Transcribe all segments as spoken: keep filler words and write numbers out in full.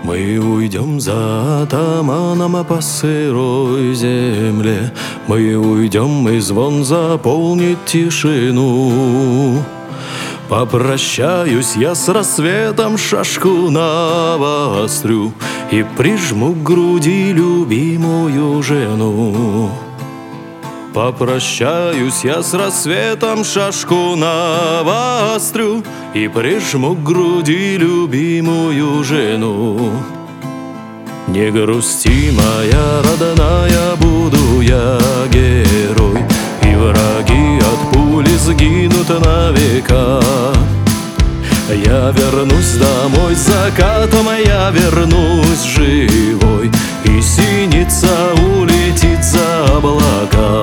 Мы уйдем за атаманом по сырой земле, мы уйдем, и звон заполнит тишину. Попрощаюсь я с рассветом, шашку навострю и прижму к груди любимую жену. Попрощаюсь я с рассветом, шашку навострю и прижму к груди любимую жену. Не грусти, моя родная, буду я герой, и враги от пули сгинут на века. Я вернусь домой с закатом, я вернусь живой, и синица улетит за облака.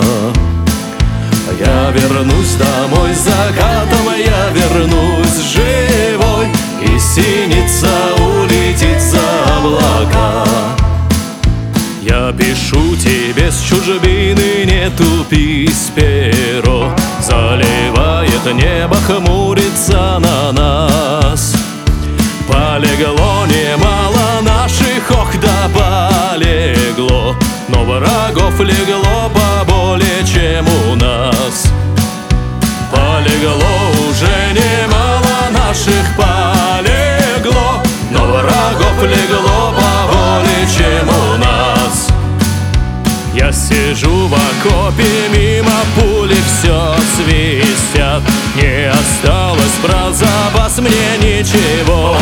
Я вернусь домой с закатом, я вернусь живой, и синица улетит за облака. Я пишу тебе с чужбины, не тупись, перо, заливает небо, хмурится на нас. Полегло немало наших, ох да полегло, но врагов легло поболее, чем у нас. Полегло уже немало наших, полегло, но врагов легло поболее, чем у нас. Я сижу в окопе, мимо пули все свистят, не осталось про запас мне ничего.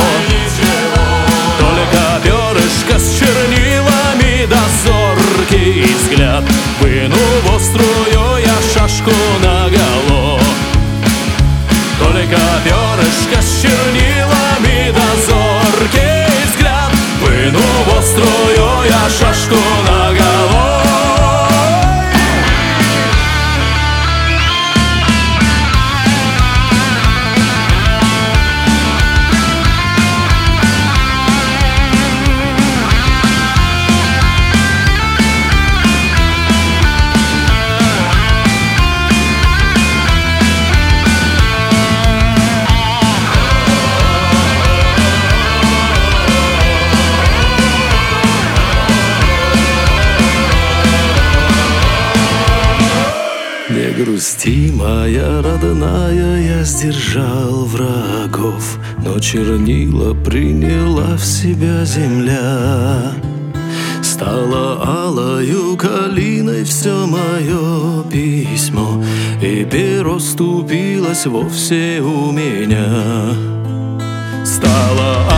Только перышко с чернилами да зоркий взгляд, выну вострую я шашку наголо. Только перышко с чернилами да зоркий взгляд, выну вострую я шашку наголо. Не грусти, моя родная, я сдержал врагов, но чернила приняла в себя земля. Стало алою калиной все мое письмо, и перо ступилось вовсе у меня. Стало